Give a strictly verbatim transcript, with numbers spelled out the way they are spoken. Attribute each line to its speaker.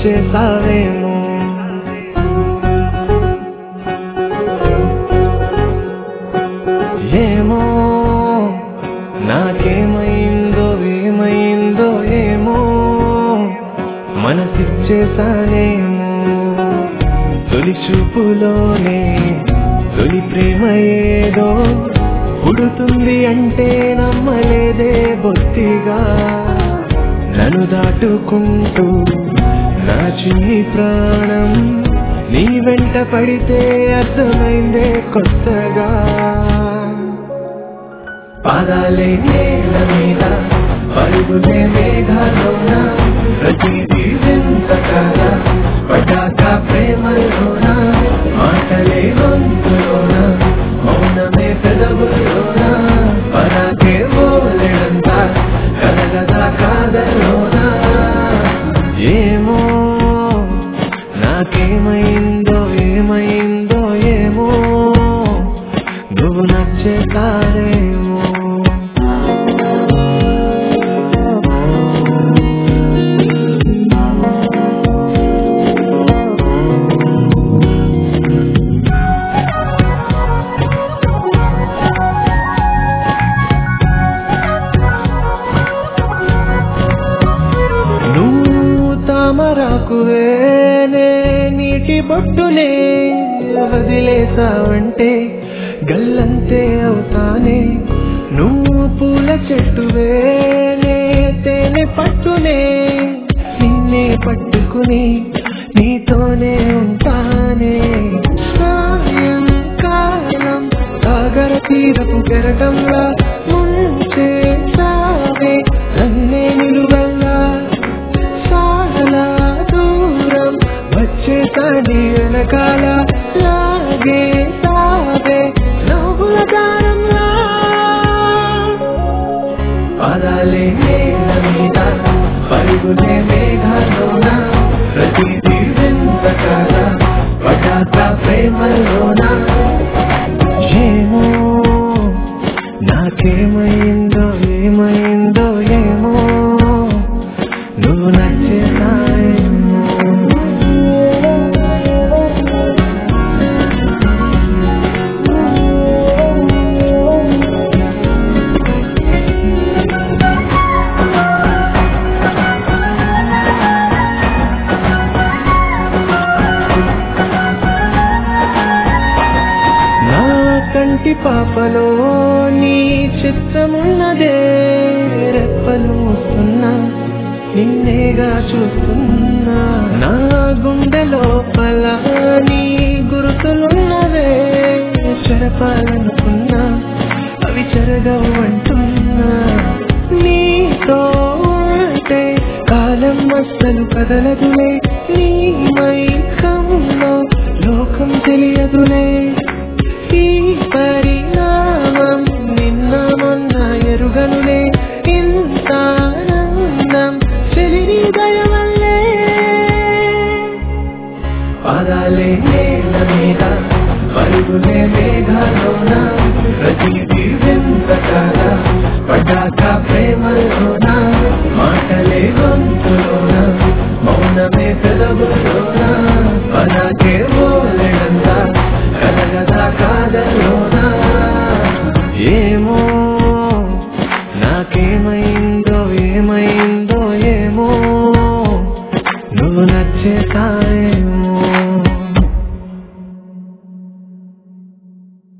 Speaker 1: నచ్చేసావేమో. ఏమో నాకేమైందో ఏమైందో ఏమో మనసిచ్చేసానేమో. తొలి చూపులోనే తొలి ప్రేమ ఏదో పుడుతుంది అంటే నమ్మలేదే బొత్తిగా. నన్ను దాటుకుంటూ నా చిన్ని ప్రాణం నీ వెంట పడితే అర్థమైందే కొత్తగా. పాదాలే నేల మీద పరుగులే మేఘాలోన ప్రతిదీ వింతగా పడ్డాక ప్రేమలోన మాటలే గొంతులోన మౌనమే పెదవులోన పరాకే మోలెడంత కలగదా కాదలోన. ఏమో నాకేమైందో ఏమైందో ఏమో నువ్వు నచ్చేసావేమో. తామరాకువేనే నీటి బొట్టునే వదిలేసావంటే గల్లంతే అవుతానే. నువ్వు పూల చెట్టువేనే తేనె పట్టునే నిన్నే పట్టుకుని నీతోనే ఉంటానే. సాయంకాలం సాగర తీరపు కెరటంలా ముంచేసావే నన్నే నిలువల్లా. చాలా దూరం వచ్చేసాని వెనకాల లాగే సావే నవ్వుల దారంలా. పాదాలే నేల మీద పరుగులే మేఘాలోన ప్రతిదీ వింతగా పటాక ప్రేమలోన. ఏమో నాకేమైందో ఏమైందో ఏమో నువ్వు నచ్చేసావేమో. నా కంటి పాపలో నీ చిత్రమున్నదే రెప్పలు మూస్తున్నా నిన్నేగా చూస్తున్నా. నా గుండె లోపల నీ గురుతులున్నవే చెరపాలనుకున్నా అవి చెరగవు అంటున్నా. నీతో ఉంటే కాలం అస్సలు కదలదులే నీ మైకంలో లోకం తెలియదులే. ఈ పరిణామం నిన్న మొన్న ఎరుగనులే ఇంత ఆనందం చెలిని దయవల్లే. పాదాలే నేల మీద పరుగులే మేఘాలోన ప్రతిదీ వింతగా పడ్డాక ప్రేమలోన మాటలే గొంతులోన మౌనమే పెదవులోన పరాకే మోలెడంత కలగదా కాదలోన. ఏమో నాకేమైందో ఏమైందో ఏమో నువ్వు నచ్చేసావేమో.